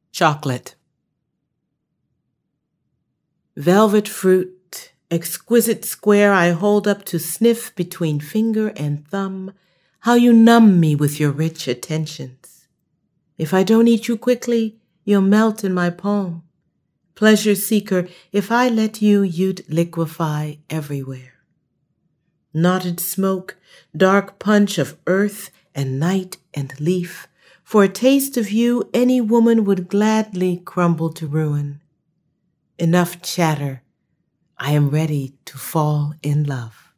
Chocolate. Velvet fruit, exquisite square I hold up to sniff between finger and thumb, how you numb me with your rich attentions. If I don't eat you quickly, you'll melt in my palm. Pleasure seeker, if I let you, you'd liquefy everywhere. Knotted smoke, dark punch of earth and night and leaf, for a taste of you any woman would gladly crumble to ruin. Enough chatter, I am ready to fall in love.